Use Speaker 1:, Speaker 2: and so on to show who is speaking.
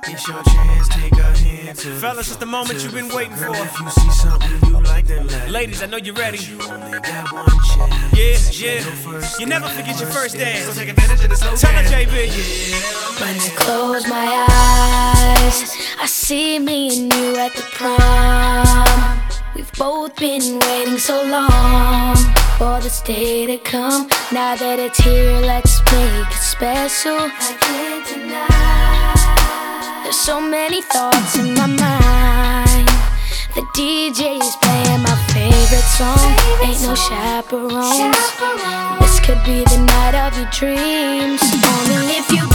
Speaker 1: It's your chance, take a hand to
Speaker 2: Fellas, it's the moment you've been waiting for.
Speaker 1: Girl, if you see something you like, then let
Speaker 2: Ladies, I know you're ready.
Speaker 1: You only got one chance.
Speaker 2: Yeah. You never forget your first dance.
Speaker 1: So take advantage of the slow
Speaker 2: Tell her,
Speaker 1: dance.
Speaker 2: JB.
Speaker 3: When I close my eyes, I see me and you at the prom. We've both been waiting so long for this day to come. Now that it's here, let's make it special. I can't deny. There's so many thoughts in my mind. The DJ is playing my favorite song. Ain't no chaperones. This could be the night of your dreams. Only if you